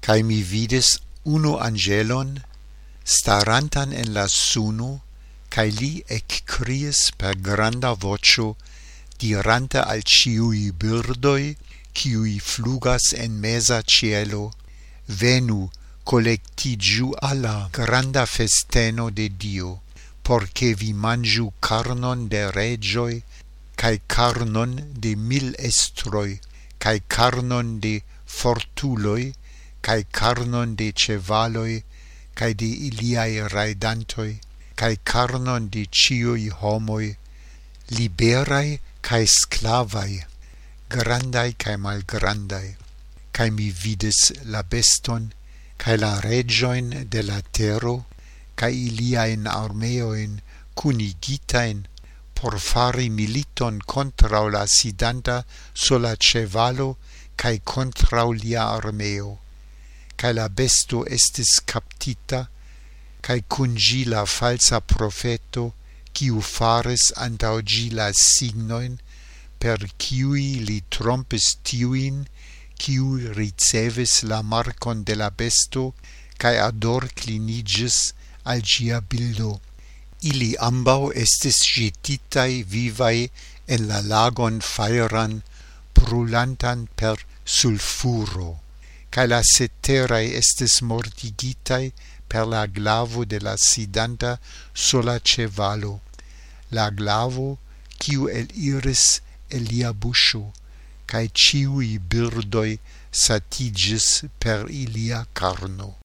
cae mi vidis unu angelon starantan en la suno, cae li eccriis per granda vocio, diranta al ciui birdoi, ciui flugas en mesa cielo, venu collectigiu alla granda festeno de Dio, porce vi mangiu carnon de regioi, cae carnon de 1000 estroi, cae carnon de fortuloi, cae carnon de cevaloi, cae de iliae raidantoi, cae carnon de ciui homoi, liberae cae sclavai, grandai cae malgrandai, cae mi vidis la beston, cae la regioin de la tero, cae iliaen armeoin cunigitain, por fari militon contra la sidanta sola cevalo, cae contra lia armeo, cae la besto estis captita, cae cun gi la falsa profeto, quiu faris antau gi la signoin, per quiui li trompis tiuin, quiu ricevis la marcon de la besto, cae adorclinigis al gia bildo. Ili ambau estis jetitai vivai en la lagon fairan, brulantan per sulfuro, cae la ceterae estis mortigitai per la glavo de la sidanta sola cevalo, la glavo quiu eliris el lia buscio, cae ciui birdoi satigis per ilia carno.